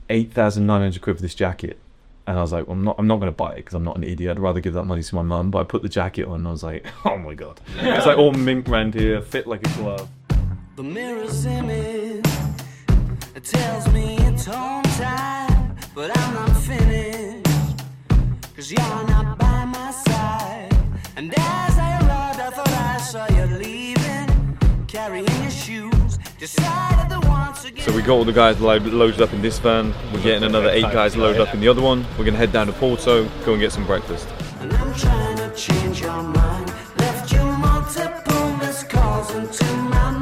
8,900 quid for this jacket. And I was like, well, I'm not going to buy it because I'm not an idiot. I'd rather give that money to my mum. But I put the jacket on and I was like, oh my God. It's like all mink around here, fit like a glove. The mirror's image, it tells me it's home time, but I'm not finished, cause you're not by my side. And as I arrived, I thought I saw you leaving, carrying your shoes, decided to once again. So we got all the guys loaded up in this van. We're getting another 8 guys loaded up in the other one. We're gonna head down to Porto, go and get some breakfast. And I'm trying to change your mind, left you multiple missed calls into my